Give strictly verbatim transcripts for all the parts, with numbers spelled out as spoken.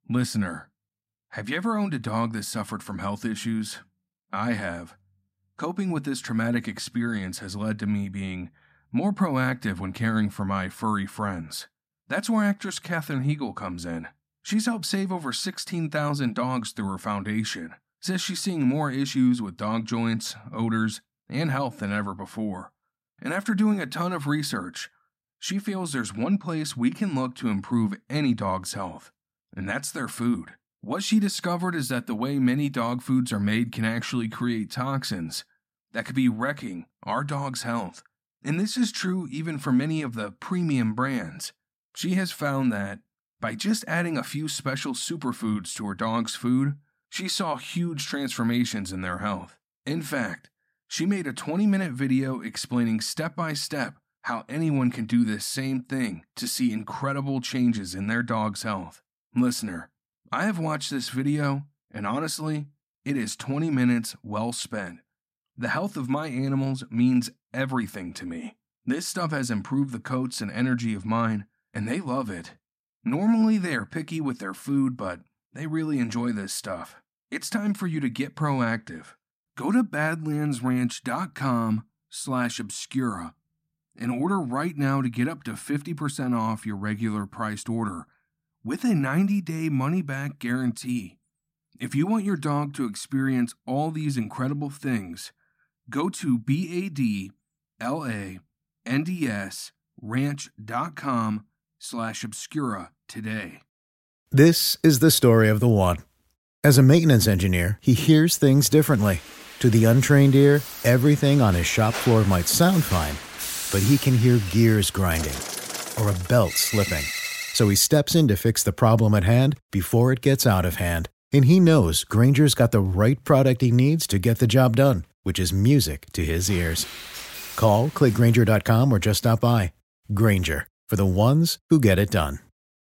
Listener, have you ever owned a dog that suffered from health issues? I have. Coping with this traumatic experience has led to me being more proactive when caring for my furry friends. That's where actress Katherine Heigl comes in. She's helped save over sixteen thousand dogs through her foundation. Says she's seeing more issues with dog joints, odors, and health than ever before. And after doing a ton of research, she feels there's one place we can look to improve any dog's health, and that's their food. What she discovered is that the way many dog foods are made can actually create toxins that could be wrecking our dog's health. And this is true even for many of the premium brands. She has found that by just adding a few special superfoods to her dog's food, she saw huge transformations in their health. In fact, she made a twenty-minute video explaining step by step how anyone can do this same thing to see incredible changes in their dog's health. Listener, I have watched this video, and honestly, it is twenty minutes well spent. The health of my animals means everything to me. This stuff has improved the coats and energy of mine, and they love it. Normally they are picky with their food, but they really enjoy this stuff. It's time for you to get proactive. Go to badlandsranch.com slash obscura and order right now to get up to fifty percent off your regular priced order with a ninety-day money-back guarantee. If you want your dog to experience all these incredible things, go to B-A-D-L-A-N-D-S ranch.com slash obscura today. This is the story of the one. As a maintenance engineer, he hears things differently. To the untrained ear, everything on his shop floor might sound fine, but he can hear gears grinding or a belt slipping. So he steps in to fix the problem at hand before it gets out of hand. And he knows Grainger's got the right product he needs to get the job done, which is music to his ears. Call, click Grainger dot com, or just stop by. Grainger, for the ones who get it done.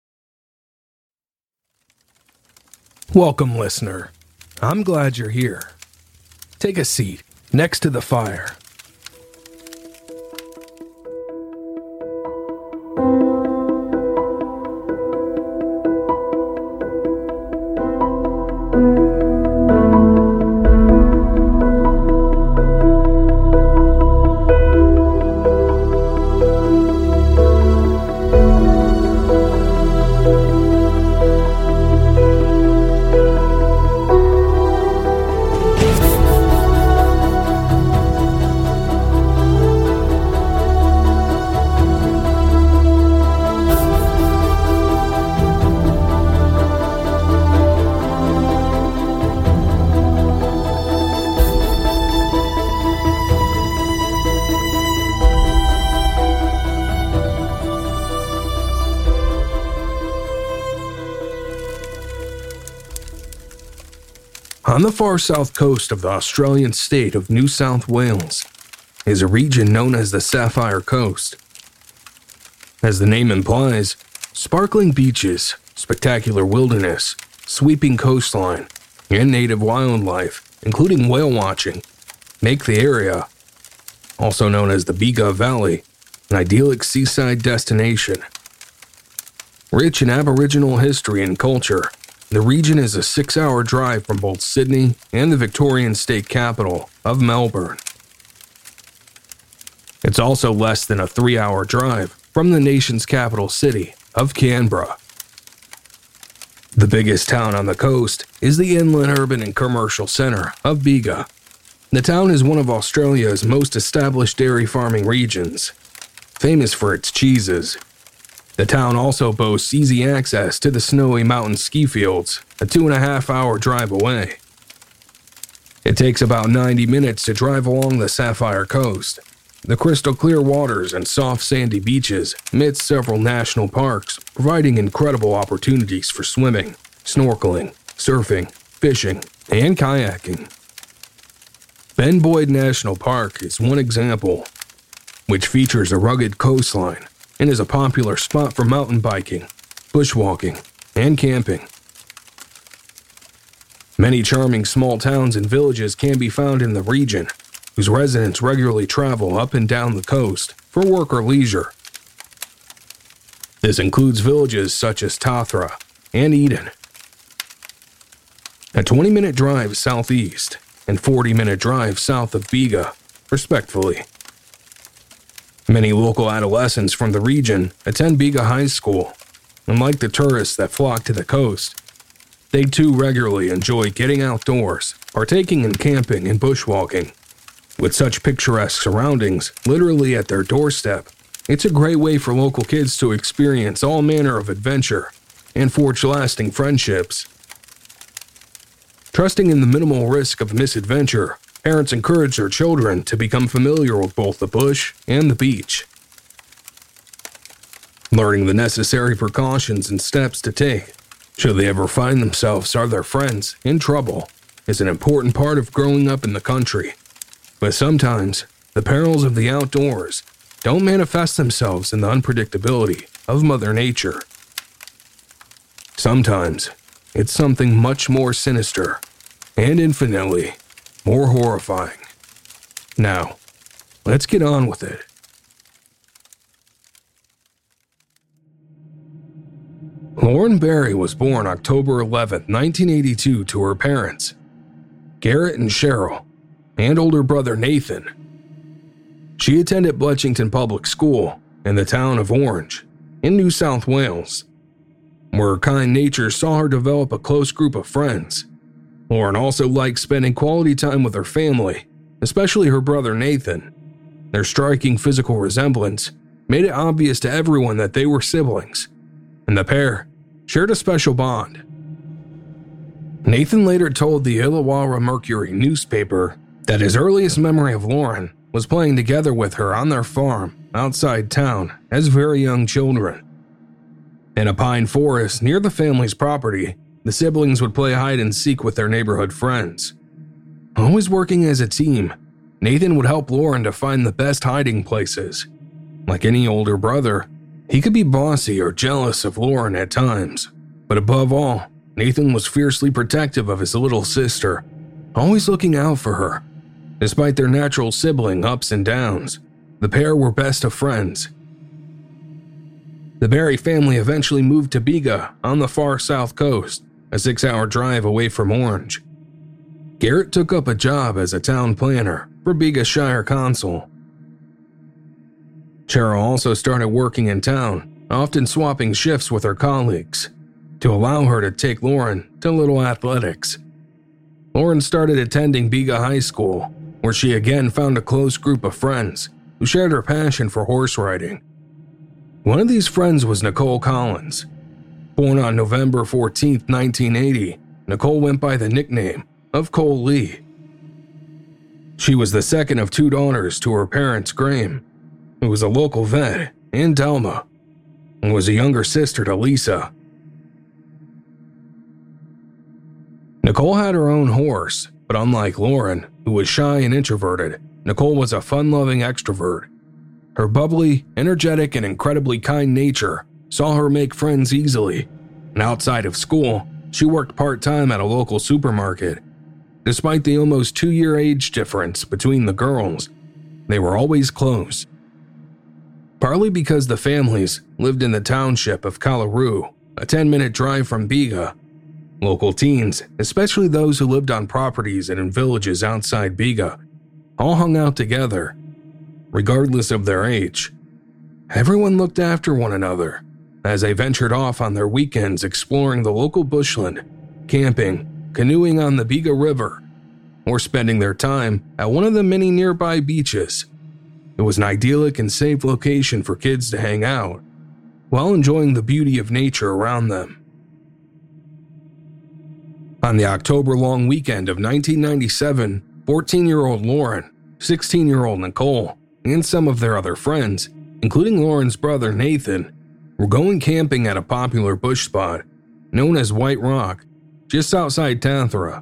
Welcome, listener. I'm glad you're here. Take a seat next to the fire. On the far south coast of the Australian state of New South Wales is a region known as the Sapphire Coast. As the name implies, sparkling beaches, spectacular wilderness, sweeping coastline, and native wildlife, including whale watching, make the area, also known as the Bega Valley, an idyllic seaside destination. Rich in Aboriginal history and culture, the region is a six-hour drive from both Sydney and the Victorian state capital of Melbourne. It's also less than a three-hour drive from the nation's capital city of Canberra. The biggest town on the coast is the inland urban and commercial centre of Bega. The town is one of Australia's most established dairy farming regions, famous for its cheeses. The town also boasts easy access to the snowy mountain ski fields, a two and a half hour drive away. It takes about ninety minutes to drive along the Sapphire Coast. The crystal clear waters and soft sandy beaches amidst several national parks, providing incredible opportunities for swimming, snorkeling, surfing, fishing, and kayaking. Ben Boyd National Park is one example, which features a rugged coastline and is a popular spot for mountain biking, bushwalking, and camping. Many charming small towns and villages can be found in the region, whose residents regularly travel up and down the coast for work or leisure. This includes villages such as Tathra and Eden, a twenty-minute drive southeast and forty-minute drive south of Bega, respectively. Many local adolescents from the region attend Bega High School, and like the tourists that flock to the coast, they too regularly enjoy getting outdoors, partaking in camping and bushwalking. With such picturesque surroundings literally at their doorstep, it's a great way for local kids to experience all manner of adventure and forge lasting friendships. Trusting in the minimal risk of misadventure, parents encourage their children to become familiar with both the bush and the beach. Learning the necessary precautions and steps to take, should they ever find themselves or their friends in trouble, is an important part of growing up in the country. But sometimes, the perils of the outdoors don't manifest themselves in the unpredictability of Mother Nature. Sometimes, it's something much more sinister and infinitely more horrifying. Now, let's get on with it. Lauren Berry was born October eleventh, nineteen eighty-two to her parents, Garrett and Cheryl, and older brother Nathan. She attended Bletchington Public School in the town of Orange, in New South Wales, where her kind nature saw her develop a close group of friends. Lauren also liked spending quality time with her family, especially her brother Nathan. Their striking physical resemblance made it obvious to everyone that they were siblings, and the pair shared a special bond. Nathan later told the Illawarra Mercury newspaper that his earliest memory of Lauren was playing together with her on their farm outside town as very young children. In a pine forest near the family's property, the siblings would play hide and seek with their neighborhood friends. Always working as a team, Nathan would help Lauren to find the best hiding places. Like any older brother, he could be bossy or jealous of Lauren at times, but above all, Nathan was fiercely protective of his little sister, always looking out for her. Despite their natural sibling ups and downs, the pair were best of friends. The Berry family eventually moved to Bega on the far south coast, a six-hour drive away from Orange. Garrett took up a job as a town planner for Bega Shire Council. Cheryl also started working in town, often swapping shifts with her colleagues, to allow her to take Lauren to little athletics. Lauren started attending Bega High School, where she again found a close group of friends who shared her passion for horse riding. One of these friends was Nicole Collins. Born on November fourteenth, nineteen eighty, Nicole went by the nickname of Cole Lee. She was the second of two daughters to her parents, Graham, who was a local vet, and Delma, and was a younger sister to Lisa. Nicole had her own horse, but unlike Lauren, who was shy and introverted, Nicole was a fun-loving extrovert. Her bubbly, energetic, and incredibly kind nature saw her make friends easily, and outside of school, she worked part-time at a local supermarket. Despite the almost two-year age difference between the girls, they were always close. Partly because the families lived in the township of Callaroo, a ten-minute drive from Bega, local teens, especially those who lived on properties and in villages outside Bega, all hung out together, regardless of their age. Everyone looked after one another as they ventured off on their weekends exploring the local bushland, camping, canoeing on the Bega River, or spending their time at one of the many nearby beaches. It was an idyllic and safe location for kids to hang out, while enjoying the beauty of nature around them. On the October-long weekend of nineteen ninety-seven, fourteen-year-old Lauren, sixteen-year-old Nicole, and some of their other friends, including Lauren's brother Nathan, were going camping at a popular bush spot known as White Rock, just outside Tathra.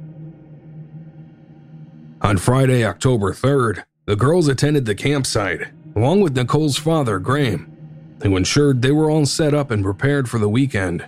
On Friday, October third, the girls attended the campsite, along with Nicole's father, Graham, who ensured they were all set up and prepared for the weekend.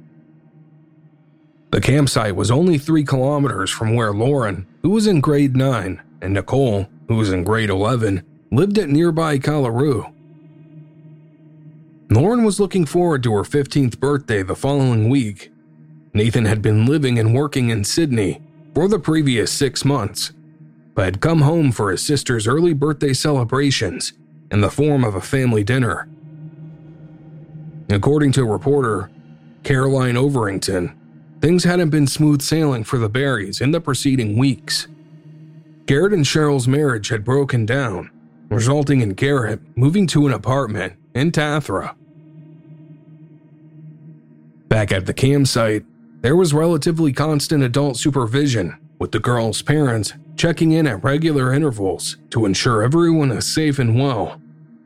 The campsite was only three kilometers from where Lauren, who was in grade nine, and Nicole, who was in grade eleven, lived at nearby Callaroo. Lauren was looking forward to her fifteenth birthday the following week. Nathan had been living and working in Sydney for the previous six months, but had come home for his sister's early birthday celebrations in the form of a family dinner. According to reporter Caroline Overington, things hadn't been smooth sailing for the Barrys in the preceding weeks. Garrett and Cheryl's marriage had broken down, resulting in Garrett moving to an apartment in Tathra. Back at the campsite, there was relatively constant adult supervision, with the girls' parents checking in at regular intervals to ensure everyone is safe and well.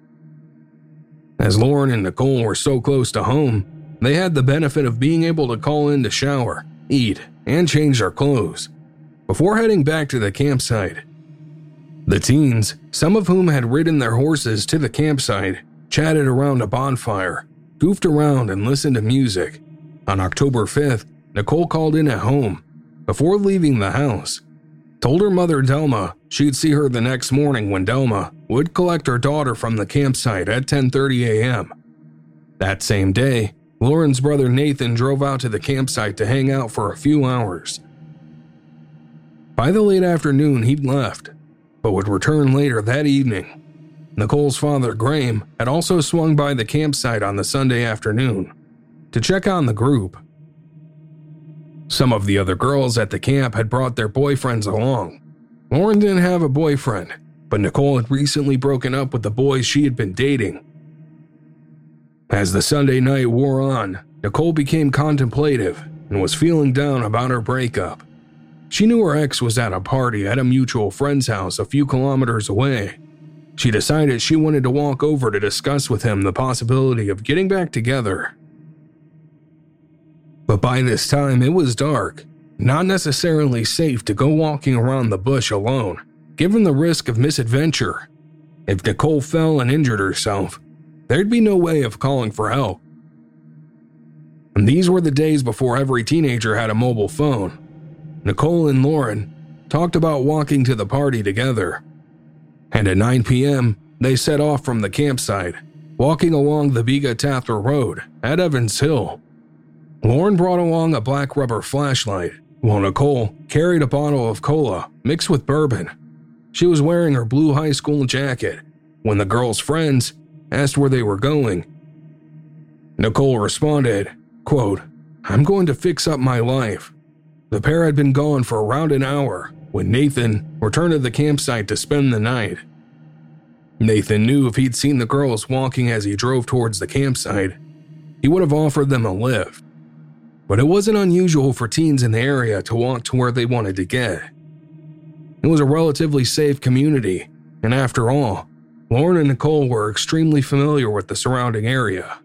As Lauren and Nicole were so close to home, they had the benefit of being able to call in to shower, eat, and change their clothes before heading back to the campsite. The teens, some of whom had ridden their horses to the campsite, chatted around a bonfire, goofed around, and listened to music. On October fifth, Nicole called in at home before leaving the house, told her mother Delma she'd see her the next morning when Delma would collect her daughter from the campsite at ten thirty a.m. That same day, Lauren's brother Nathan drove out to the campsite to hang out for a few hours. By the late afternoon, he'd left, but would return later that evening. Nicole's father, Graham, had also swung by the campsite on the Sunday afternoon to check on the group. Some of the other girls at the camp had brought their boyfriends along. Lauren didn't have a boyfriend, but Nicole had recently broken up with the boys she had been dating. As the Sunday night wore on, Nicole became contemplative and was feeling down about her breakup. She knew her ex was at a party at a mutual friend's house a few kilometers away. She decided she wanted to walk over to discuss with him the possibility of getting back together. But by this time, it was dark, not necessarily safe to go walking around the bush alone, given the risk of misadventure. If Nicole fell and injured herself, there'd be no way of calling for help. And these were the days before every teenager had a mobile phone. Nicole and Lauren talked about walking to the party together. And at nine p.m., they set off from the campsite, walking along the Bega Tathra Road at Evans Hill. Lauren brought along a black rubber flashlight, while Nicole carried a bottle of cola mixed with bourbon. She was wearing her blue high school jacket when the girls' friends asked where they were going. Nicole responded, quote, "I'm going to fix up my life." The pair had been gone for around an hour when Nathan returned to the campsite to spend the night. Nathan knew if he'd seen the girls walking as he drove towards the campsite, he would have offered them a lift. But it wasn't unusual for teens in the area to walk to where they wanted to get. It was a relatively safe community, and after all, Lauren and Nicole were extremely familiar with the surrounding area.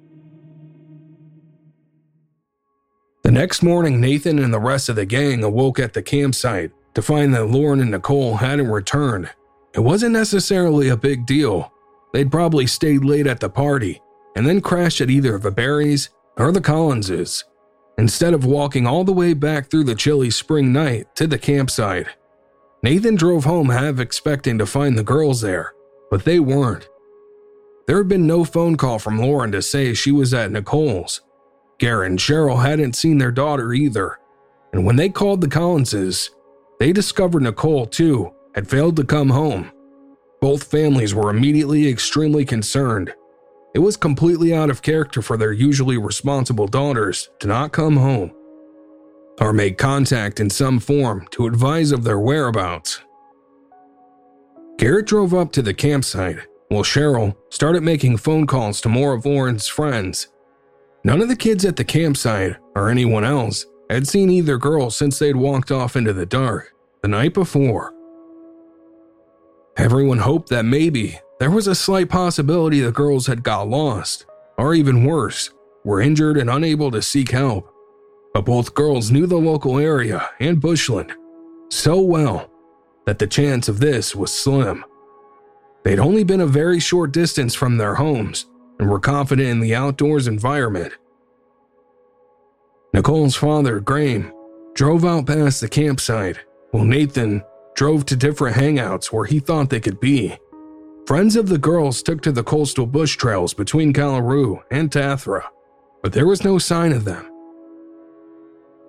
The next morning, Nathan and the rest of the gang awoke at the campsite to find that Lauren and Nicole hadn't returned. It wasn't necessarily a big deal. They'd probably stayed late at the party and then crashed at either the Barrys or the Collinses, instead of walking all the way back through the chilly spring night to the campsite. Nathan drove home half expecting to find the girls there, but they weren't. There had been no phone call from Lauren to say she was at Nicole's. Garrett and Cheryl hadn't seen their daughter either, and when they called the Collinses, they discovered Nicole, too, had failed to come home. Both families were immediately extremely concerned. It was completely out of character for their usually responsible daughters to not come home or make contact in some form to advise of their whereabouts. Garrett drove up to the campsite, while Cheryl started making phone calls to more of Lauren's friends. None of the kids at the campsite, or anyone else, had seen either girl since they'd walked off into the dark the night before. Everyone hoped that maybe there was a slight possibility the girls had got lost, or even worse, were injured and unable to seek help. But both girls knew the local area and Bushland so well that the chance of this was slim. They'd only been a very short distance from their homes and were confident in the outdoors environment. Nicole's father, Graham, drove out past the campsite, while Nathan drove to different hangouts where he thought they could be. Friends of the girls took to the coastal bush trails between Callaroo and Tathra, but there was no sign of them.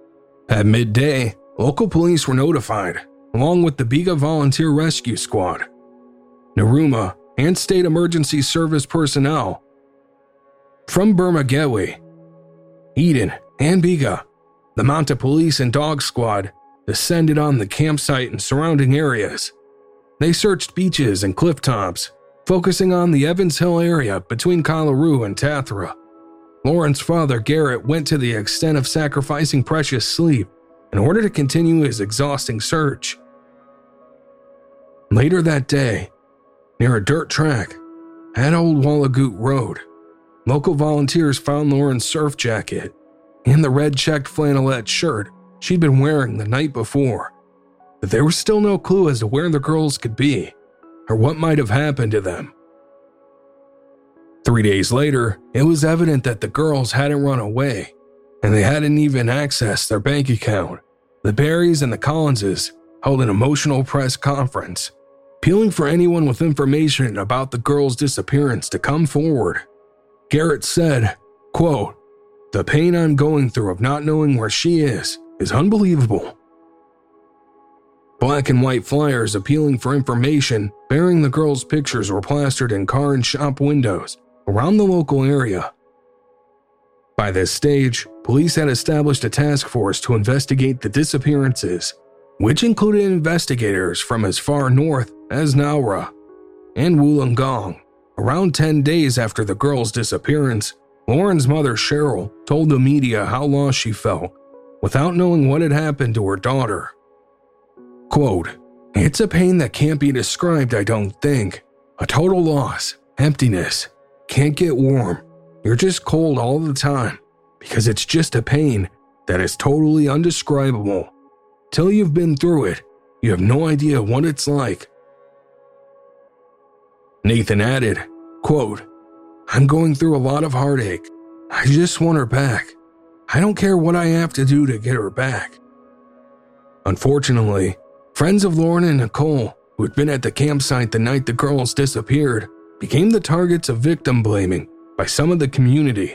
At midday, local police were notified, along with the Bega Volunteer Rescue Squad, Naruma, and State Emergency Service personnel. From Bermagewe, Eden, and Bega, the mounted police and dog squad descended on the campsite and surrounding areas. They searched beaches and cliff tops, focusing on the Evans Hill area between Kalaru and Tathra. Lauren's father, Garrett, went to the extent of sacrificing precious sleep in order to continue his exhausting search. Later that day, near a dirt track at Old Wallagoot Road, local volunteers found Lauren's surf jacket and the red checked flannelette shirt she'd been wearing the night before, but there was still no clue as to where the girls could be or what might have happened to them. Three days later, it was evident that the girls hadn't run away, and they hadn't even accessed their bank account. The Berries and the Collinses held an emotional press conference, appealing for anyone with information about the girls' disappearance to come forward. Garrett said, quote, "The pain I'm going through of not knowing where she is is unbelievable." Black and white flyers appealing for information bearing the girls' pictures were plastered in car and shop windows around the local area. By this stage, police had established a task force to investigate the disappearances, which included investigators from as far north as Nowra and Wollongong. Around ten days after the girls' disappearance, Lauren's mother, Cheryl, told the media how lost she felt without knowing what had happened to her daughter. Quote, "It's a pain that can't be described, I don't think. A total loss, emptiness, can't get warm. You're just cold all the time because it's just a pain that is totally undescribable. Till you've been through it, you have no idea what it's like." Nathan added, quote, "I'm going through a lot of heartache. I just want her back. I don't care what I have to do to get her back." Unfortunately, friends of Lauren and Nicole, who had been at the campsite the night the girls disappeared, became the targets of victim blaming by some of the community.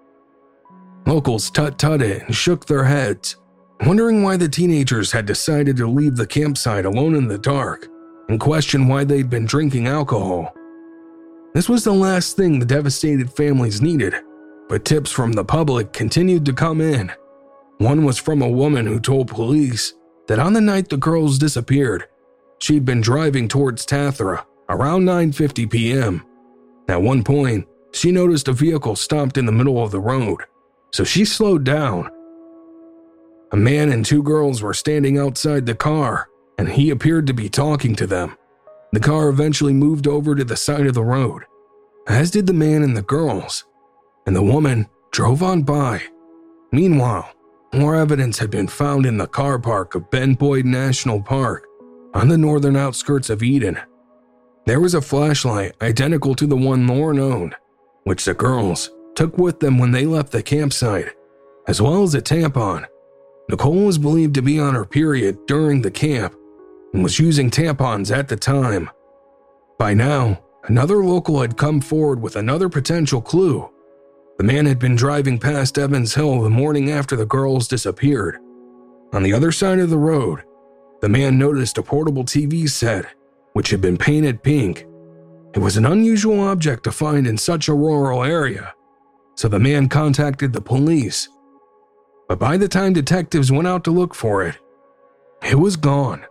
Locals tut-tutted and shook their heads, wondering why the teenagers had decided to leave the campsite alone in the dark, and questioned why they'd been drinking alcohol. This was the last thing the devastated families needed, but tips from the public continued to come in. One was from a woman who told police that on the night the girls disappeared, she'd been driving towards Tathra around nine fifty p.m. At one point, she noticed a vehicle stopped in the middle of the road, so she slowed down. A man and two girls were standing outside the car, and he appeared to be talking to them. The car eventually moved over to the side of the road, as did the man and the girls, and the woman drove on by. Meanwhile, more evidence had been found in the car park of Ben Boyd National Park on the northern outskirts of Eden. There was a flashlight identical to the one Lauren owned, which the girls took with them when they left the campsite, as well as a tampon. Nicole was believed to be on her period during the camp and was using tampons at the time. By now, another local had come forward with another potential clue. The man had been driving past Evans Hill the morning after the girls disappeared. On the other side of the road, the man noticed a portable T V set, which had been painted pink. It was an unusual object to find in such a rural area, so the man contacted the police. But by the time detectives went out to look for it, it was gone.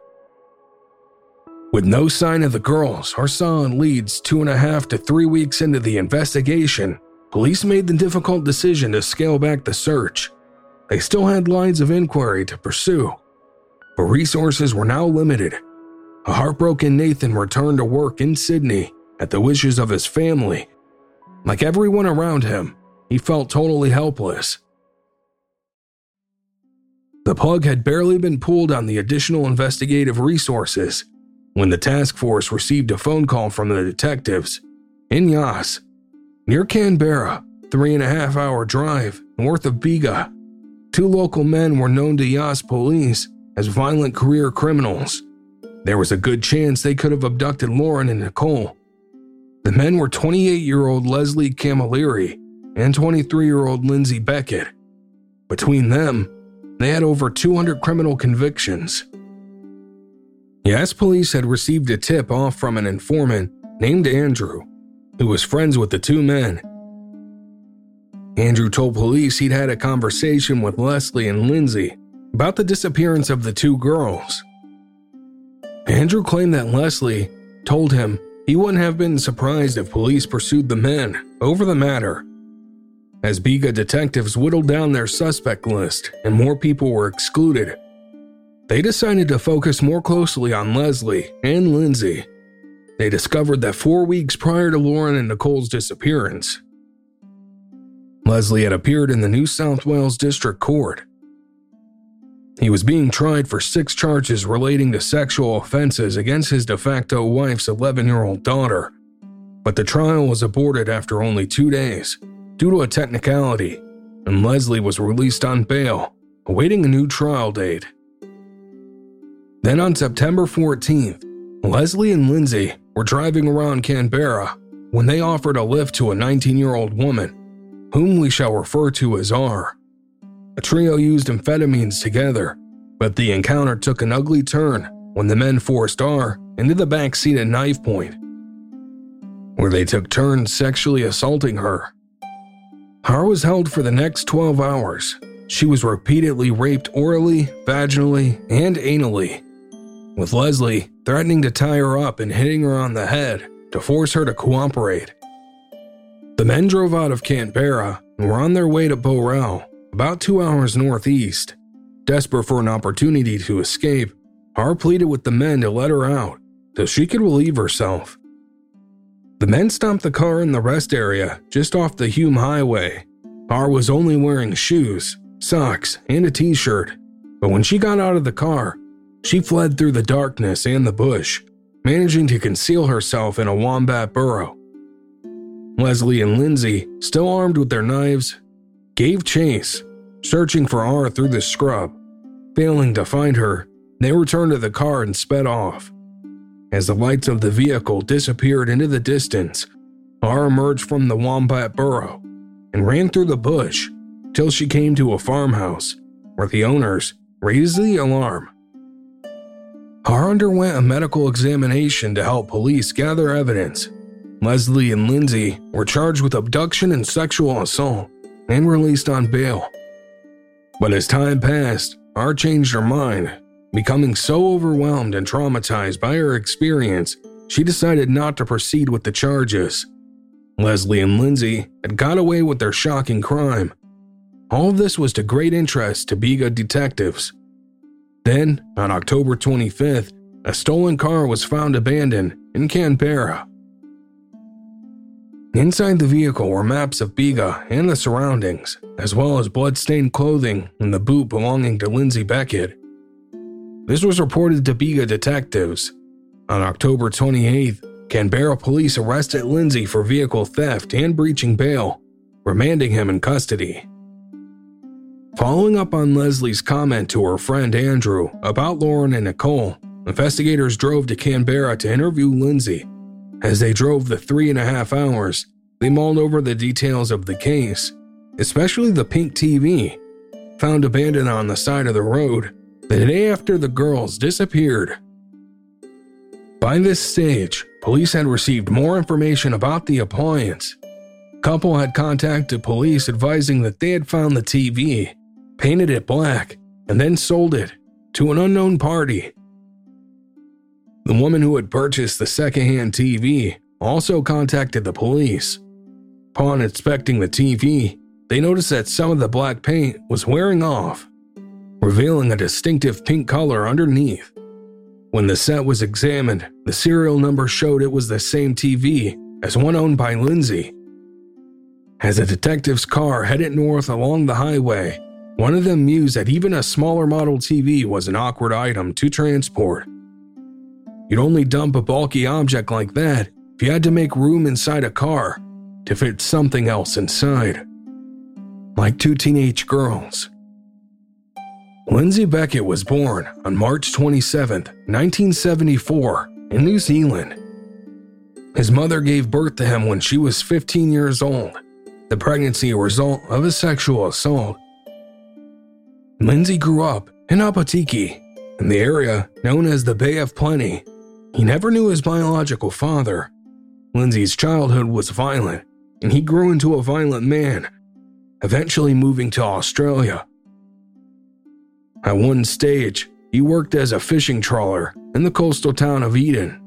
With no sign of the girls or solid leads two and a half to three weeks into the investigation, police made the difficult decision to scale back the search. They still had lines of inquiry to pursue, but resources were now limited. A heartbroken Nathan returned to work in Sydney at the wishes of his family. Like everyone around him, he felt totally helpless. The plug had barely been pulled on the additional investigative resources when the task force received a phone call from the detectives in Yass, near Canberra, three and a half hour drive north of Bega. Two local men were known to Yass police as violent career criminals. There was a good chance they could have abducted Lauren and Nicole. The men were twenty-eight-year-old Leslie Camilleri and twenty-three-year-old Lindsay Beckett. Between them, they had over two hundred criminal convictions. Yes, police had received a tip-off from an informant named Andrew, who was friends with the two men. Andrew told police he'd had a conversation with Leslie and Lindsay about the disappearance of the two girls. Andrew claimed that Leslie told him he wouldn't have been surprised if police pursued the men over the matter. As Bega detectives whittled down their suspect list and more people were excluded, they decided to focus more closely on Leslie and Lindsay. They discovered that four weeks prior to Lauren and Nicole's disappearance, Leslie had appeared in the New South Wales District Court. He was being tried for six charges relating to sexual offenses against his de facto wife's eleven-year-old daughter, but the trial was aborted after only two days due to a technicality, and Leslie was released on bail, awaiting a new trial date. Then on September fourteenth, Leslie and Lindsay were driving around Canberra when they offered a lift to a nineteen-year-old woman, whom we shall refer to as R. The trio used amphetamines together, but the encounter took an ugly turn when the men forced R into the back seat at knife point, where they took turns sexually assaulting her. R was held for the next twelve hours. She was repeatedly raped orally, vaginally, and anally, with Leslie threatening to tie her up and hitting her on the head to force her to cooperate. The men drove out of Canberra and were on their way to Borel, about two hours northeast. Desperate for an opportunity to escape, R pleaded with the men to let her out so she could relieve herself. The men stopped the car in the rest area just off the Hume Highway. R was only wearing shoes, socks, and a t-shirt, but when she got out of the car, she fled through the darkness and the bush, managing to conceal herself in a wombat burrow. Leslie and Lindsay, still armed with their knives, gave chase, searching for R through the scrub. Failing to find her, they returned to the car and sped off. As the lights of the vehicle disappeared into the distance, R emerged from the wombat burrow and ran through the bush till she came to a farmhouse, where the owners raised the alarm. R underwent a medical examination to help police gather evidence. Leslie and Lindsay were charged with abduction and sexual assault and released on bail. But as time passed, R changed her mind. Becoming so overwhelmed and traumatized by her experience, she decided not to proceed with the charges. Leslie and Lindsay had got away with their shocking crime. All of this was to great interest to Bega detectives. Then, on October twenty-fifth, a stolen car was found abandoned in Canberra. Inside the vehicle were maps of Bega and the surroundings, as well as blood-stained clothing and the boot belonging to Lindsay Beckett. This was reported to Bega detectives. On October twenty-eighth, Canberra police arrested Lindsay for vehicle theft and breaching bail, remanding him in custody. Following up on Leslie's comment to her friend Andrew about Lauren and Nicole, investigators drove to Canberra to interview Lindsay. As they drove the three and a half hours, they mulled over the details of the case, especially the pink T V, found abandoned on the side of the road the day after the girls disappeared. By this stage, police had received more information about the appliance. The couple had contacted police advising that they had found the T V, painted it black, and then sold it to an unknown party. The woman who had purchased the secondhand T V also contacted the police. Upon inspecting the T V, they noticed that some of the black paint was wearing off, revealing a distinctive pink color underneath. When the set was examined, the serial number showed it was the same T V as one owned by Lindsay. As the detective's car headed north along the highway, one of them mused that even a smaller model T V was an awkward item to transport. You'd only dump a bulky object like that if you had to make room inside a car to fit something else inside. Like two teenage girls. Lindsay Beckett was born on March twenty-seventh, nineteen seventy-four, in New Zealand. His mother gave birth to him when she was fifteen years old, the pregnancy a result of a sexual assault. Lindsay grew up in Apatiki, in the area known as the Bay of Plenty. He never knew his biological father. Lindsay's childhood was violent, and he grew into a violent man, eventually moving to Australia. At one stage, he worked as a fishing trawler in the coastal town of Eden,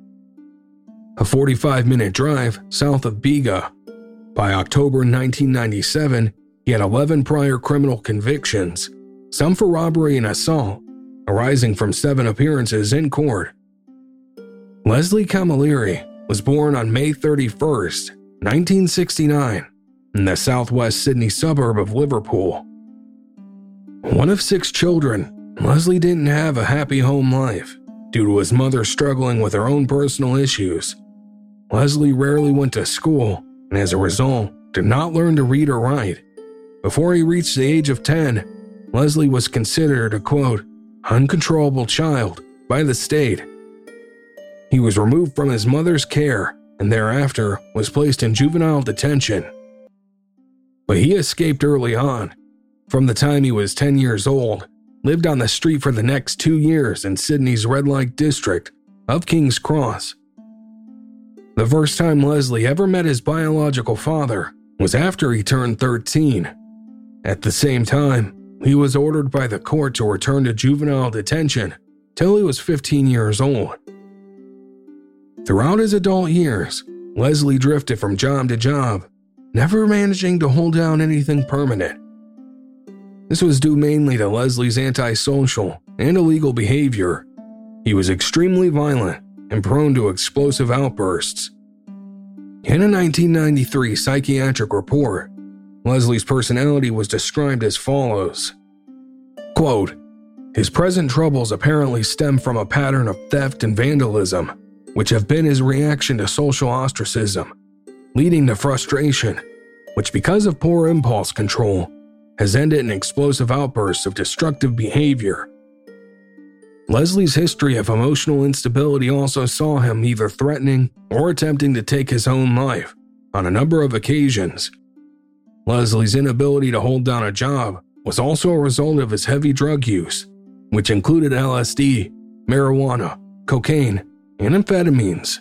a forty-five minute drive south of Bega. By October nineteen ninety-seven, he had eleven prior criminal convictions, some for robbery and assault, arising from seven appearances in court. Leslie Camilleri was born on May thirty-first, nineteen sixty-nine, in the southwest Sydney suburb of Liverpool. One of six children, Leslie didn't have a happy home life due to his mother struggling with her own personal issues. Leslie rarely went to school and as a result did not learn to read or write. Before he reached the age of ten, Leslie was considered a, quote, uncontrollable child by the state. He was removed from his mother's care and thereafter was placed in juvenile detention. But he escaped early on. From the time he was ten years old, lived on the street for the next two years in Sydney's red light district of King's Cross. The first time Leslie ever met his biological father was after he turned thirteen. At the same time, he was ordered by the court to return to juvenile detention till he was fifteen years old. Throughout his adult years, Leslie drifted from job to job, never managing to hold down anything permanent. This was due mainly to Leslie's antisocial and illegal behavior. He was extremely violent and prone to explosive outbursts. In a nineteen ninety-three psychiatric report, Leslie's personality was described as follows. Quote, his present troubles apparently stem from a pattern of theft and vandalism, which have been his reaction to social ostracism, leading to frustration, which because of poor impulse control, has ended in explosive outbursts of destructive behavior. Leslie's history of emotional instability also saw him either threatening or attempting to take his own life on a number of occasions. Leslie's inability to hold down a job was also a result of his heavy drug use, which included L S D, marijuana, cocaine, and amphetamines.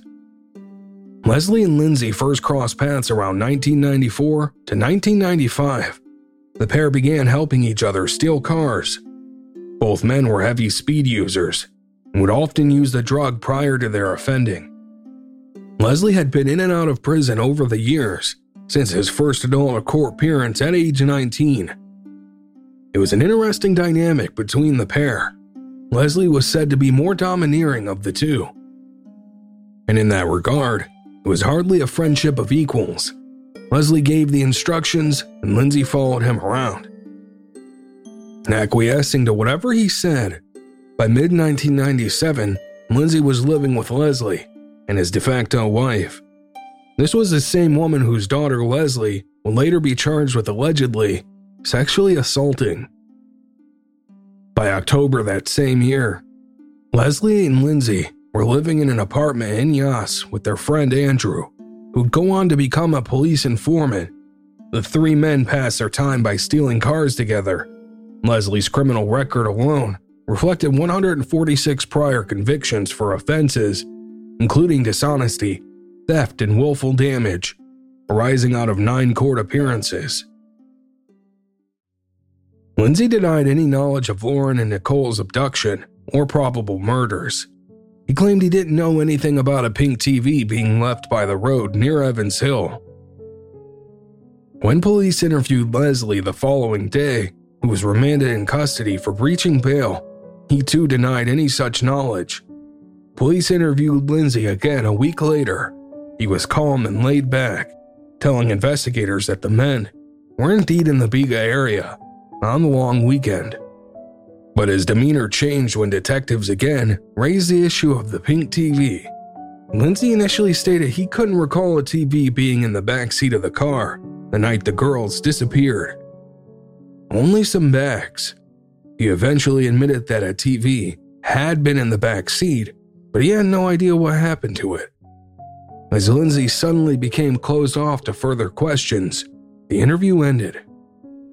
Leslie and Lindsay first crossed paths around nineteen ninety-four to nineteen ninety-five. The pair began helping each other steal cars. Both men were heavy speed users and would often use the drug prior to their offending. Leslie had been in and out of prison over the years, since his first adult court appearance at age nineteen. It was an interesting dynamic between the pair. Leslie was said to be more domineering of the two. And in that regard, it was hardly a friendship of equals. Leslie gave the instructions and Lindsay followed him around. And acquiescing to whatever he said, by mid nineteen ninety-seven, Lindsay was living with Leslie and his de facto wife. This was the same woman whose daughter Leslie would later be charged with allegedly sexually assaulting. By October that same year, Leslie and Lindsay were living in an apartment in Yass with their friend Andrew, who'd go on to become a police informant. The three men passed their time by stealing cars together. Leslie's criminal record alone reflected one hundred forty-six prior convictions for offenses, including dishonesty, theft, and willful damage, arising out of nine court appearances. Lindsay denied any knowledge of Lauren and Nicole's abduction or probable murders. He claimed he didn't know anything about a pink T V being left by the road near Evans Hill. When police interviewed Leslie the following day, who was remanded in custody for breaching bail, he too denied any such knowledge. Police interviewed Lindsay again a week later. He was calm and laid back, telling investigators that the men were indeed in the Bega area on the long weekend. But his demeanor changed when detectives again raised the issue of the pink T V. Lindsay initially stated he couldn't recall a T V being in the back seat of the car the night the girls disappeared. Only some bags. He eventually admitted that a T V had been in the back seat, but he had no idea what happened to it. As Lindsay suddenly became closed off to further questions, the interview ended.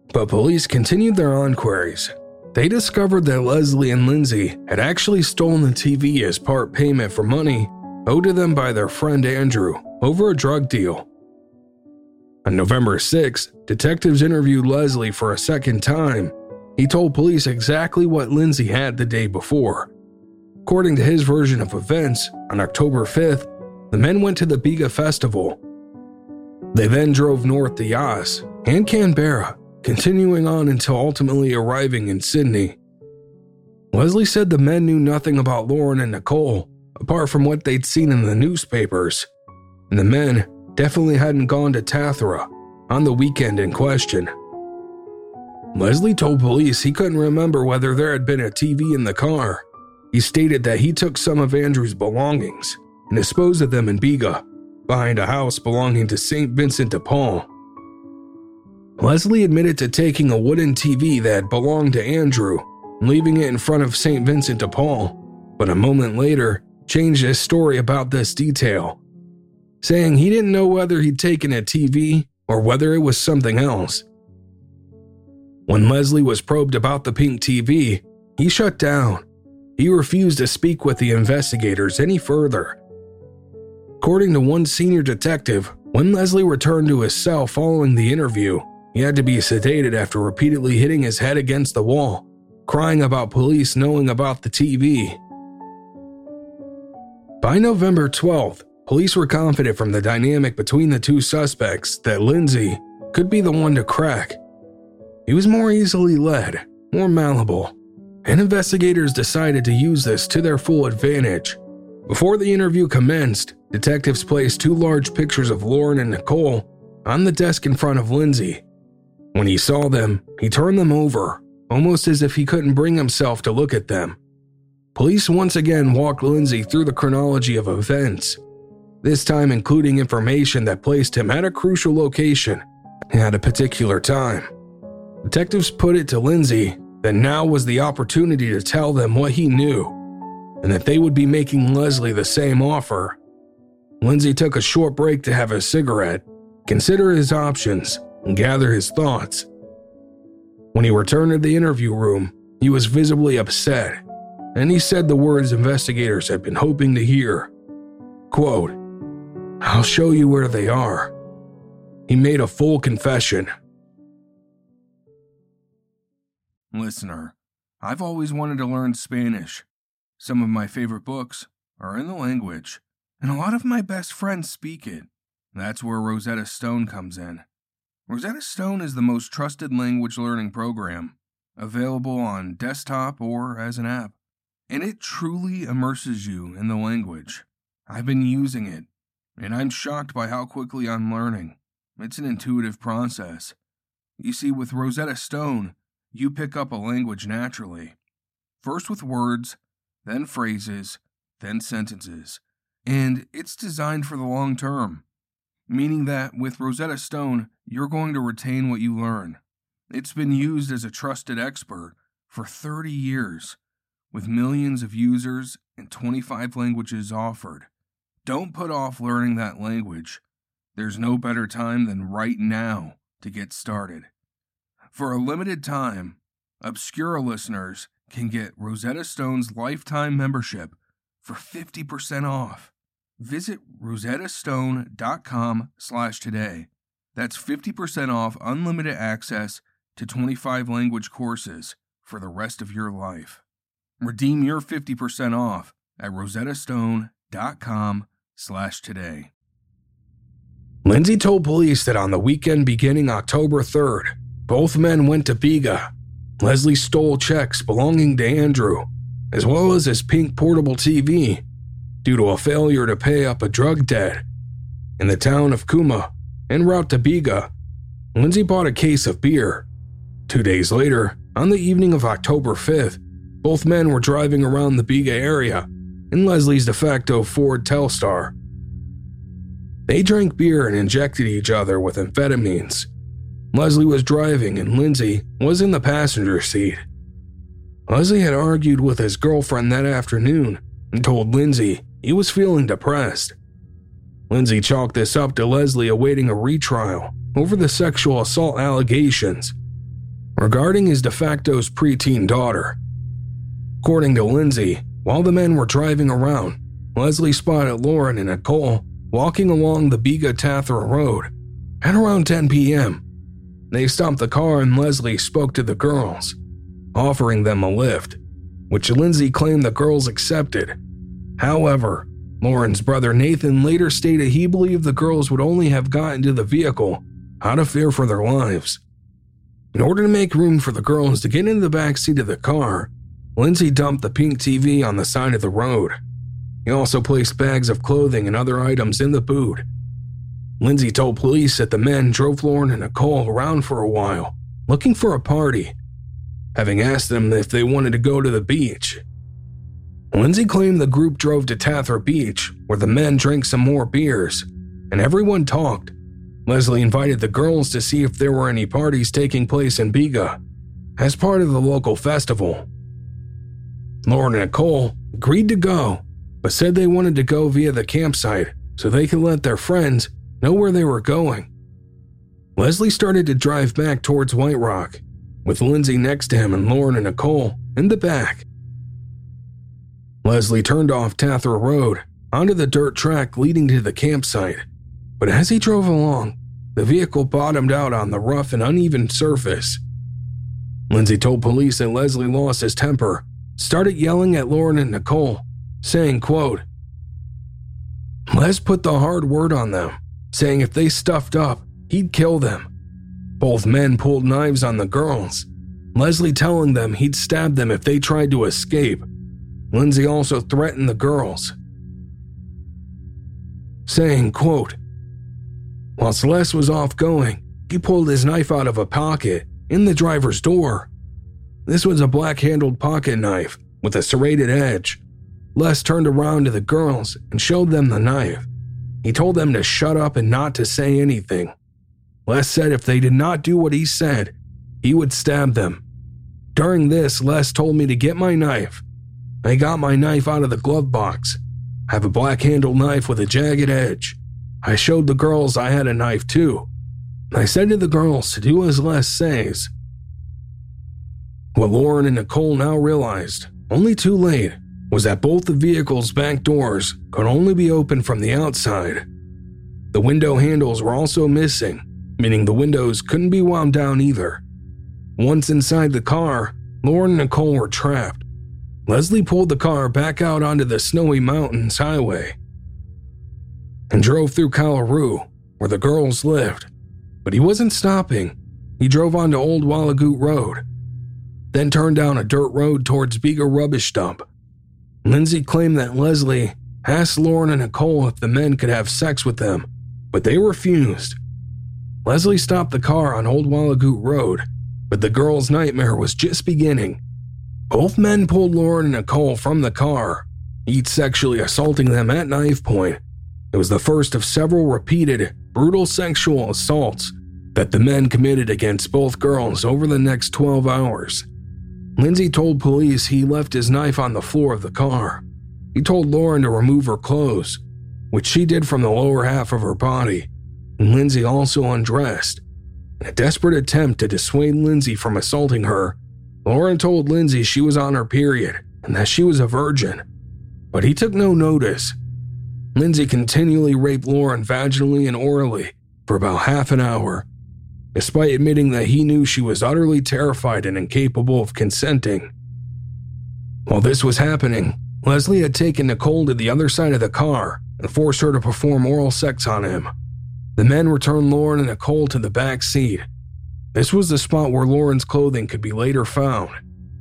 But police continued their inquiries. They discovered that Leslie and Lindsay had actually stolen the T V as part payment for money owed to them by their friend Andrew over a drug deal. On November sixth, detectives interviewed Leslie for a second time. He told police exactly what Lindsay had the day before. According to his version of events, on October fifth, the men went to the Bega Festival. They then drove north to Yass and Canberra, continuing on until ultimately arriving in Sydney. Leslie said the men knew nothing about Lauren and Nicole, apart from what they'd seen in the newspapers, and the men definitely hadn't gone to Tathra on the weekend in question. Leslie told police he couldn't remember whether there had been a T V in the car. He stated that he took some of Andrew's belongings and disposed of them in Bega, behind a house belonging to Saint Vincent de Paul. Leslie admitted to taking a wooden T V that belonged to Andrew and leaving it in front of Saint Vincent de Paul, but a moment later changed his story about this detail, saying he didn't know whether he'd taken a T V or whether it was something else. When Leslie was probed about the pink T V, he shut down. He refused to speak with the investigators any further. According to one senior detective, when Leslie returned to his cell following the interview, he had to be sedated after repeatedly hitting his head against the wall, crying about police knowing about the T V. By November twelfth, police were confident from the dynamic between the two suspects that Lindsay could be the one to crack. He was more easily led, more malleable, and investigators decided to use this to their full advantage. Before the interview commenced, detectives placed two large pictures of Lauren and Nicole on the desk in front of Lindsay. When he saw them, he turned them over, almost as if he couldn't bring himself to look at them. Police once again walked Lindsay through the chronology of events, this time including information that placed him at a crucial location at a particular time. Detectives put it to Lindsay that now was the opportunity to tell them what he knew, and that they would be making Leslie the same offer. Lindsay took a short break to have a cigarette, consider his options, and gather his thoughts. When he returned to the interview room, he was visibly upset, and he said the words investigators had been hoping to hear. Quote, "I'll show you where they are." He made a full confession. Listener, I've always wanted to learn Spanish. Some of my favorite books are in the language, and a lot of my best friends speak it. That's where Rosetta Stone comes in. Rosetta Stone is the most trusted language learning program, available on desktop or as an app, and it truly immerses you in the language. I've been using it, and I'm shocked by how quickly I'm learning. It's an intuitive process. You see, with Rosetta Stone, you pick up a language naturally. First with words, then phrases, then sentences. And it's designed for the long term, meaning that with Rosetta Stone, you're going to retain what you learn. It's been used as a trusted expert for thirty years, with millions of users and twenty-five languages offered. Don't put off learning that language. There's no better time than right now to get started. For a limited time, Obscura listeners can get Rosetta Stone's lifetime membership for fifty percent off. Visit rosettastone.com slash today. That's fifty percent off unlimited access to twenty-five language courses for the rest of your life. Redeem your fifty percent off at rosettastone.com slash today. Lindsay told police that on the weekend beginning October third, both men went to Bega. Leslie stole checks belonging to Andrew, as well as his pink portable T V, due to a failure to pay up a drug debt. In the town of Kuma, en route to Bega, Lindsay bought a case of beer. Two days later, on the evening of October fifth, both men were driving around the Bega area in Leslie's de facto Ford Telstar. They drank beer and injected each other with amphetamines. Leslie was driving and Lindsay was in the passenger seat. Leslie had argued with his girlfriend that afternoon and told Lindsay he was feeling depressed. Lindsay chalked this up to Leslie awaiting a retrial over the sexual assault allegations regarding his de facto's preteen daughter. According to Lindsay, while the men were driving around, Leslie spotted Lauren and Nicole walking along the Bega-Tathra Road at around ten p.m. They stopped the car and Leslie spoke to the girls, offering them a lift, which Lindsay claimed the girls accepted. However, Lauren's brother Nathan later stated he believed the girls would only have gotten into the vehicle out of fear for their lives. In order to make room for the girls to get into the back seat of the car, Lindsay dumped the pink T V on the side of the road. He also placed bags of clothing and other items in the boot. Lindsay told police that the men drove Lauren and Nicole around for a while, looking for a party, having asked them if they wanted to go to the beach. Lindsay claimed the group drove to Tathra Beach, where the men drank some more beers, and everyone talked. Leslie invited the girls to see if there were any parties taking place in Bega as part of the local festival. Lauren and Nicole agreed to go, but said they wanted to go via the campsite so they could let their friends know where they were going. Leslie started to drive back towards White Rock, with Lindsay next to him and Lauren and Nicole in the back. Leslie turned off Tathra Road onto the dirt track leading to the campsite, but as he drove along, the vehicle bottomed out on the rough and uneven surface. Lindsay told police that Leslie lost his temper, started yelling at Lauren and Nicole, saying, quote, Les put the hard word on them, saying if they stuffed up, he'd kill them. Both men pulled knives on the girls, Leslie telling them he'd stab them if they tried to escape. Lindsay also threatened the girls, saying, quote, whilst Les was off going, he pulled his knife out of a pocket in the driver's door. This was a black-handled pocket knife with a serrated edge. Les turned around to the girls and showed them the knife. He told them to shut up and not to say anything. Les said if they did not do what he said, he would stab them. During this, Les told me to get my knife. I got my knife out of the glove box. I have a black-handled knife with a jagged edge. I showed the girls I had a knife too. I said to the girls to do as Les says. What Lauren and Nicole now realized, only too late, was that both the vehicle's back doors could only be opened from the outside. The window handles were also missing, meaning the windows couldn't be wound down either. Once inside the car, Lauren and Nicole were trapped. Leslie pulled the car back out onto the Snowy Mountains highway and drove through Kalaroo, where the girls lived. But he wasn't stopping. He drove onto Old Wallagoot Road, then turned down a dirt road towards Bega Rubbish Dump. Lindsay claimed that Leslie asked Lauren and Nicole if the men could have sex with them, but they refused. Leslie stopped the car on Old Wallagoot Road, but the girls' nightmare was just beginning. Both men pulled Lauren and Nicole from the car, each sexually assaulting them at knife point. It was the first of several repeated, brutal sexual assaults that the men committed against both girls over the next twelve hours. Lindsay told police he left his knife on the floor of the car. He told Lauren to remove her clothes, which she did from the lower half of her body, and Lindsay also undressed. In a desperate attempt to dissuade Lindsay from assaulting her, Lauren told Lindsay she was on her period and that she was a virgin, but he took no notice. Lindsay continually raped Lauren vaginally and orally for about half an hour, despite admitting that he knew she was utterly terrified and incapable of consenting. While this was happening, Leslie had taken Nicole to the other side of the car and forced her to perform oral sex on him. The men returned Lauren and Nicole to the back seat. This was the spot where Lauren's clothing could be later found.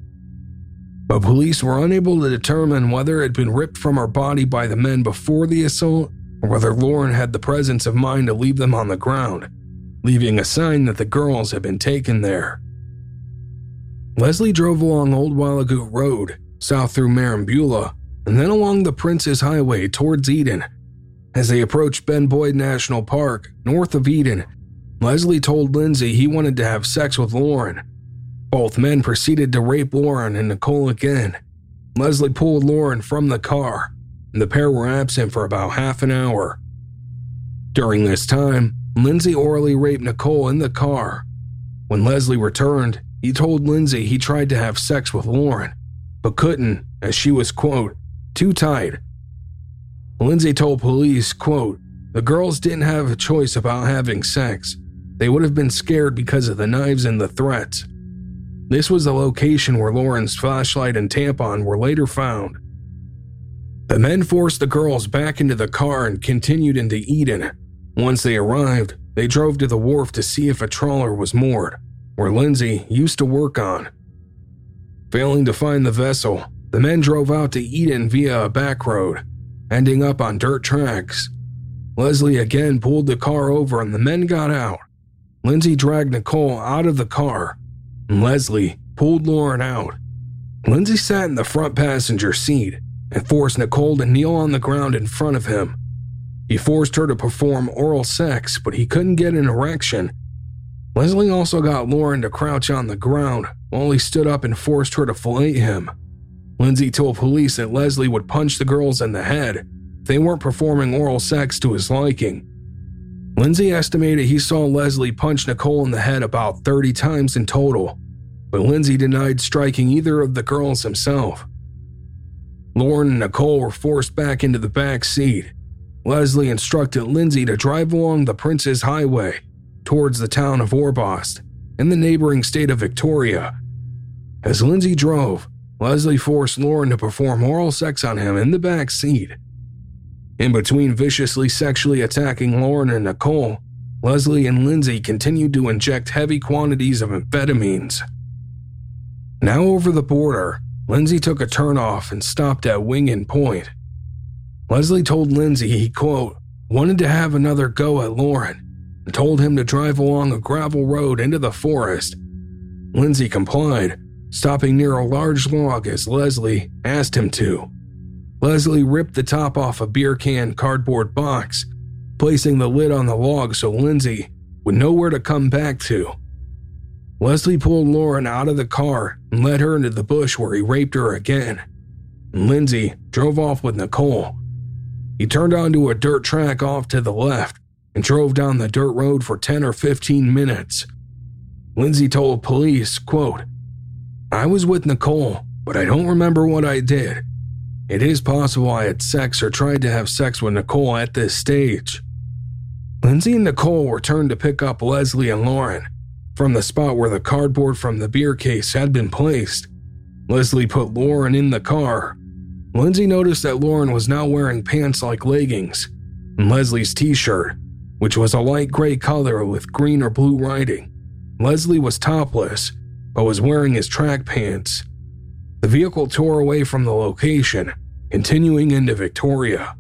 But police were unable to determine whether it had been ripped from her body by the men before the assault or whether Lauren had the presence of mind to leave them on the ground, leaving a sign that the girls had been taken there. Leslie drove along Old Wallagoot Road, south through Marambula, and then along the Princes Highway towards Eden. As they approached Ben Boyd National Park, north of Eden, Leslie told Lindsay he wanted to have sex with Lauren. Both men proceeded to rape Lauren and Nicole again. Leslie pulled Lauren from the car, and the pair were absent for about half an hour. During this time, Lindsay orally raped Nicole in the car. When Leslie returned, he told Lindsay he tried to have sex with Lauren, but couldn't as she was, quote, too tight. Lindsay told police, quote, the girls didn't have a choice about having sex. They would have been scared because of the knives and the threats. This was the location where Lauren's flashlight and tampon were later found. The men forced the girls back into the car and continued into Eden. Once they arrived, they drove to the wharf to see if a trawler was moored, where Lindsay used to work on. Failing to find the vessel, the men drove out to Eden via a back road, ending up on dirt tracks. Leslie again pulled the car over and the men got out. Lindsay dragged Nicole out of the car, and Leslie pulled Lauren out. Lindsay sat in the front passenger seat and forced Nicole to kneel on the ground in front of him. He forced her to perform oral sex, but he couldn't get an erection. Leslie also got Lauren to crouch on the ground while he stood up and forced her to fillet him. Lindsay told police that Leslie would punch the girls in the head if they weren't performing oral sex to his liking. Lindsay estimated he saw Leslie punch Nicole in the head about thirty times in total, but Lindsay denied striking either of the girls himself. Lauren and Nicole were forced back into the back seat. Leslie instructed Lindsay to drive along the Prince's Highway towards the town of Orbost in the neighboring state of Victoria. As Lindsay drove, Leslie forced Lauren to perform oral sex on him in the back seat. In between viciously sexually attacking Lauren and Nicole, Leslie and Lindsay continued to inject heavy quantities of amphetamines. Now over the border, Lindsay took a turnoff and stopped at Wingen Point. Leslie told Lindsay he, quote, wanted to have another go at Lauren and told him to drive along a gravel road into the forest. Lindsay complied, stopping near a large log as Leslie asked him to. Leslie ripped the top off a beer can cardboard box, placing the lid on the log so Lindsay would know where to come back to. Leslie pulled Lauren out of the car and led her into the bush where he raped her again. And Lindsay drove off with Nicole. He turned onto a dirt track off to the left and drove down the dirt road for ten or fifteen minutes. Lindsay told police, quote, I was with Nicole, but I don't remember what I did. It is possible I had sex or tried to have sex with Nicole at this stage. Lindsay and Nicole returned to pick up Leslie and Lauren from the spot where the cardboard from the beer case had been placed. Leslie put Lauren in the car. Lindsay noticed that Lauren was now wearing pants like leggings, and Leslie's t-shirt, which was a light gray color with green or blue writing. Leslie was topless, but was wearing his track pants. The vehicle tore away from the location, continuing into Victoria.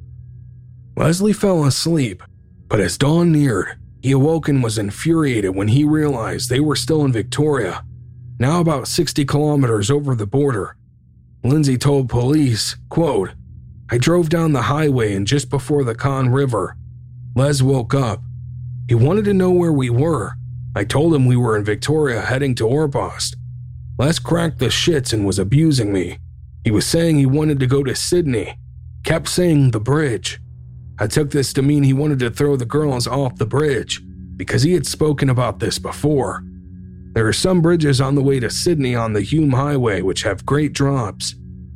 Leslie fell asleep, but as dawn neared, he awoke and was infuriated when he realized they were still in Victoria, now about sixty kilometers over the border. Lindsay told police, quote, I drove down the highway and just before the Con River. Les woke up. He wanted to know where we were. I told him we were in Victoria heading to Orbost. Les cracked the shits and was abusing me. He was saying he wanted to go to Sydney. Kept saying the bridge. I took this to mean he wanted to throw the girls off the bridge, because he had spoken about this before. There are some bridges on the way to Sydney on the Hume Highway which have great drops.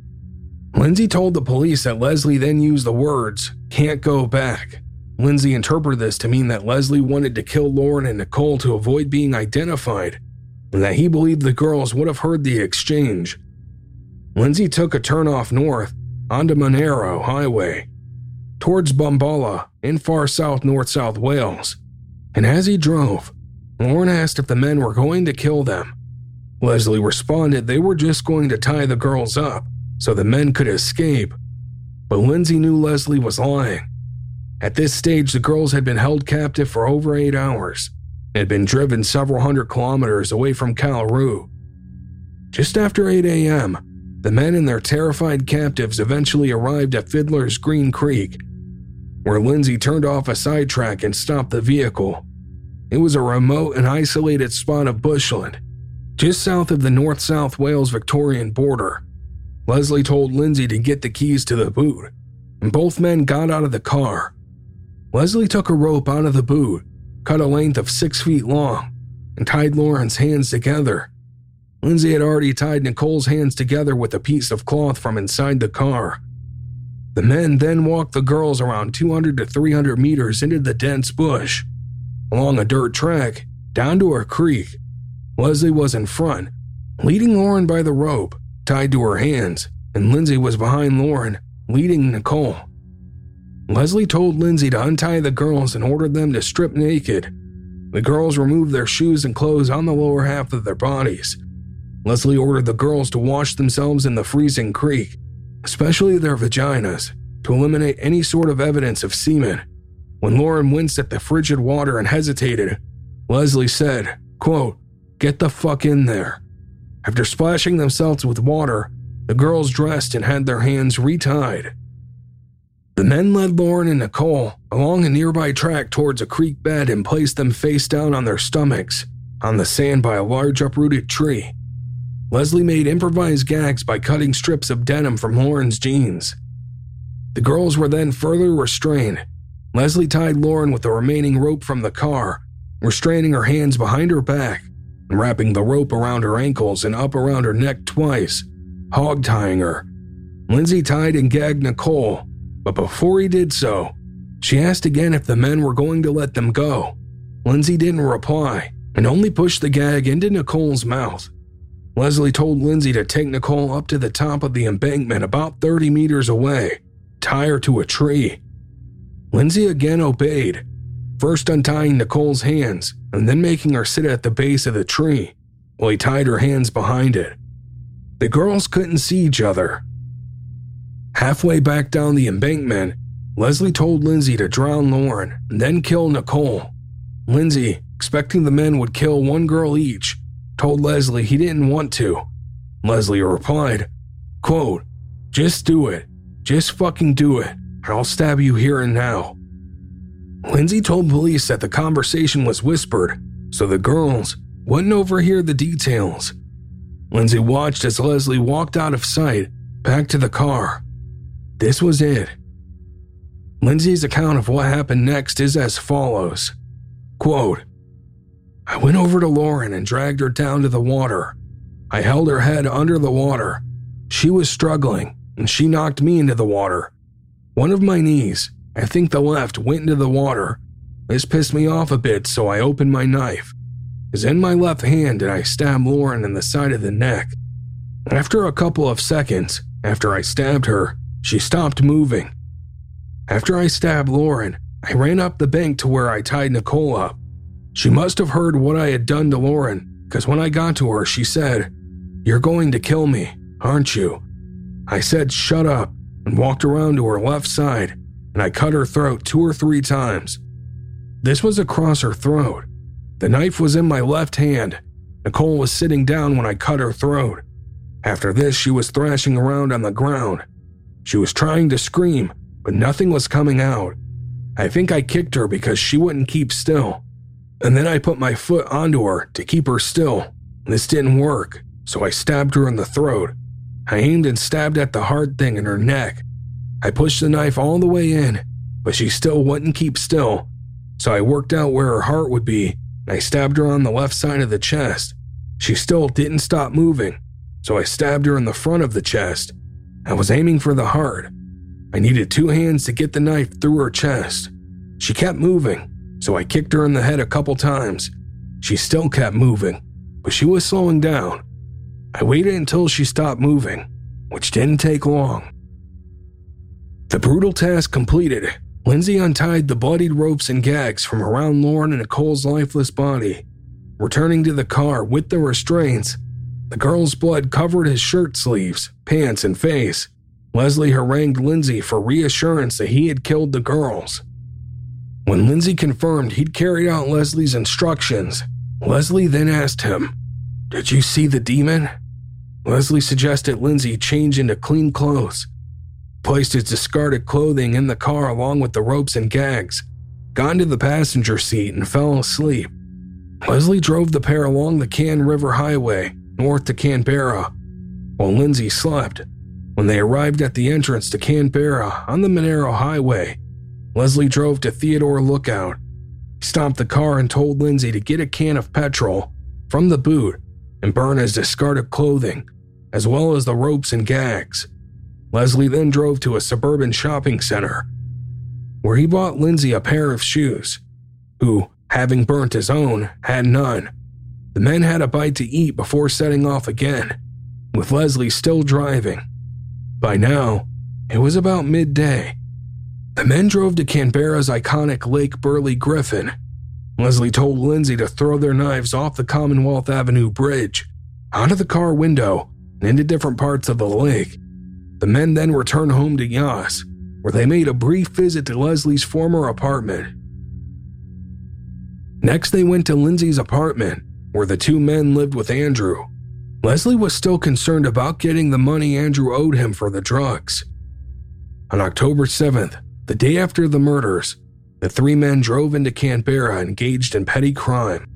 Lindsay told the police that Leslie then used the words, can't go back. Lindsay interpreted this to mean that Leslie wanted to kill Lauren and Nicole to avoid being identified, and that he believed the girls would have heard the exchange. Lindsay took a turnoff north onto Monaro Highway, towards Bombala in far south north-south Wales, and as he drove, Lauren asked if the men were going to kill them. Leslie responded they were just going to tie the girls up so the men could escape, but Lindsay knew Leslie was lying. At this stage, the girls had been held captive for over eight hours and had been driven several hundred kilometers away from Callaroo. Just after eight a.m., the men and their terrified captives eventually arrived at Fiddler's Green Creek, where Lindsay turned off a sidetrack and stopped the vehicle. It was a remote and isolated spot of bushland, just south of the north-south Wales Victorian border. Leslie told Lindsay to get the keys to the boot, and both men got out of the car. Leslie took a rope out of the boot, cut a length of six feet long, and tied Lauren's hands together. Lindsay had already tied Nicole's hands together with a piece of cloth from inside the car. The men then walked the girls around two hundred to three hundred meters into the dense bush, along a dirt track, down to a creek. Leslie was in front, leading Lauren by the rope, tied to her hands, and Lindsay was behind Lauren, leading Nicole. Leslie told Lindsay to untie the girls and ordered them to strip naked. The girls removed their shoes and clothes on the lower half of their bodies. Leslie ordered the girls to wash themselves in the freezing creek, especially their vaginas, to eliminate any sort of evidence of semen. When Lauren winced at the frigid water and hesitated, Leslie said, quote, "Get the fuck in there." After splashing themselves with water, the girls dressed and had their hands retied. The men led Lauren and Nicole along a nearby track towards a creek bed and placed them face down on their stomachs, on the sand by a large uprooted tree. Leslie made improvised gags by cutting strips of denim from Lauren's jeans. The girls were then further restrained. Leslie tied Lauren with the remaining rope from the car, restraining her hands behind her back and wrapping the rope around her ankles and up around her neck twice, hog-tying her. Lindsay tied and gagged Nicole, but before he did so, she asked again if the men were going to let them go. Lindsay didn't reply and only pushed the gag into Nicole's mouth. Leslie told Lindsay to take Nicole up to the top of the embankment about thirty meters away, tie her to a tree. Lindsay again obeyed, first untying Nicole's hands and then making her sit at the base of the tree while he tied her hands behind it. The girls couldn't see each other. Halfway back down the embankment, Leslie told Lindsay to drown Lauren and then kill Nicole. Lindsay, expecting the men would kill one girl each, told Leslie he didn't want to. Leslie replied, quote, "Just do it. Just fucking do it. I'll stab you here and now." Lindsay told police that the conversation was whispered, so the girls wouldn't overhear the details. Lindsay watched as Leslie walked out of sight, back to the car. This was it. Lindsay's account of what happened next is as follows. Quote, "I went over to Lauren and dragged her down to the water. I held her head under the water. She was struggling, and she knocked me into the water. One of my knees, I think the left, went into the water. This pissed me off a bit, so I opened my knife. It was in my left hand and I stabbed Lauren in the side of the neck. After a couple of seconds, after I stabbed her, she stopped moving. After I stabbed Lauren, I ran up the bank to where I tied Nicole up. She must have heard what I had done to Lauren, because when I got to her, she said, 'You're going to kill me, aren't you?' I said, 'Shut up,' and walked around to her left side, and I cut her throat two or three times. This was across her throat. The knife was in my left hand. Nicole was sitting down when I cut her throat. After this, she was thrashing around on the ground. She was trying to scream, but nothing was coming out. I think I kicked her because she wouldn't keep still. And then I put my foot onto her to keep her still. This didn't work, so I stabbed her in the throat. I aimed and stabbed at the hard thing in her neck. I pushed the knife all the way in, but she still wouldn't keep still, so I worked out where her heart would be, and I stabbed her on the left side of the chest. She still didn't stop moving, so I stabbed her in the front of the chest. I was aiming for the heart. I needed two hands to get the knife through her chest. She kept moving, so I kicked her in the head a couple times. She still kept moving, but she was slowing down. I waited until she stopped moving, which didn't take long. The brutal task completed, Lindsay untied the bloodied ropes and gags from around Lauren and Nicole's lifeless body. Returning to the car with the restraints, the girl's blood covered his shirt sleeves, pants, and face. Leslie harangued Lindsay for reassurance that he had killed the girls. When Lindsay confirmed he'd carried out Leslie's instructions, Leslie then asked him, "Did you see the demon?" Leslie suggested Lindsay change into clean clothes, placed his discarded clothing in the car along with the ropes and gags, got into the passenger seat, and fell asleep. Leslie drove the pair along the Can River Highway, north to Canberra, while Lindsay slept. When they arrived at the entrance to Canberra on the Monaro Highway, Leslie drove to Theodore Lookout. He stopped the car and told Lindsay to get a can of petrol from the boot and burn his discarded clothing, as well as the ropes and gags. Leslie then drove to a suburban shopping center, where he bought Lindsay a pair of shoes, who, having burnt his own, had none. The men had a bite to eat before setting off again, with Leslie still driving. By now, it was about midday. The men drove to Canberra's iconic Lake Burley Griffin. Leslie told Lindsay to throw their knives off the Commonwealth Avenue Bridge, out of the car window, and into different parts of the lake. The men then returned home to Yas, where they made a brief visit to Leslie's former apartment. Next, they went to Lindsay's apartment, where the two men lived with Andrew. Leslie was still concerned about getting the money Andrew owed him for the drugs. On October seventh, the day after the murders, the three men drove into Canberra engaged in petty crime.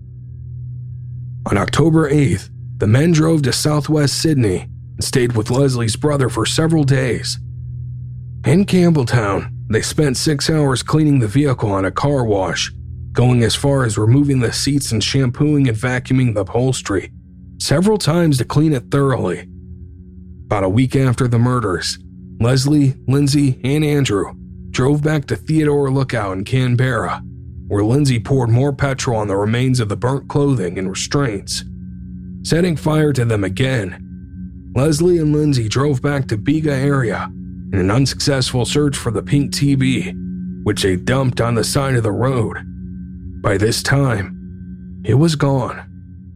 On October eighth, the men drove to southwest Sydney and stayed with Leslie's brother for several days. In Campbelltown, they spent six hours cleaning the vehicle on a car wash, going as far as removing the seats and shampooing and vacuuming the upholstery several times to clean it thoroughly. About a week after the murders, Leslie, Lindsay, and Andrew drove back to Theodore Lookout in Canberra, where Lindsay poured more petrol on the remains of the burnt clothing and restraints, setting fire to them again. Leslie and Lindsay drove back to Bega area in an unsuccessful search for the pink T V, which they dumped on the side of the road. By this time, it was gone.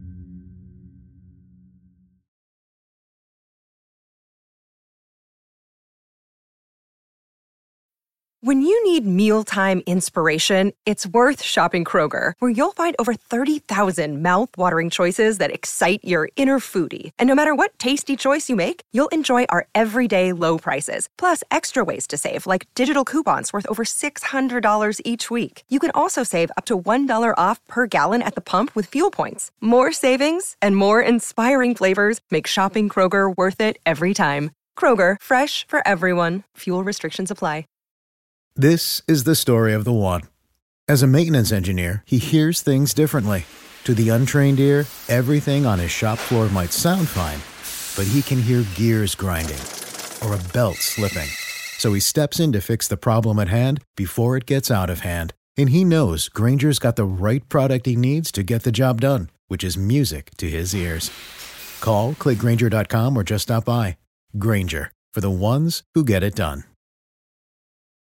When you need mealtime inspiration, it's worth shopping Kroger, where you'll find over thirty thousand mouth-watering choices that excite your inner foodie. And no matter what tasty choice you make, you'll enjoy our everyday low prices, plus extra ways to save, like digital coupons worth over six hundred dollars each week. You can also save up to one dollar off per gallon at the pump with fuel points. More savings and more inspiring flavors make shopping Kroger worth it every time. Kroger, fresh for everyone. Fuel restrictions apply. This is the story of the one. As a maintenance engineer, he hears things differently. To the untrained ear, everything on his shop floor might sound fine, but he can hear gears grinding or a belt slipping. So he steps in to fix the problem at hand before it gets out of hand. And he knows Grainger's got the right product he needs to get the job done, which is music to his ears. Call, click Grainger dot com, or just stop by. Grainger, for the ones who get it done.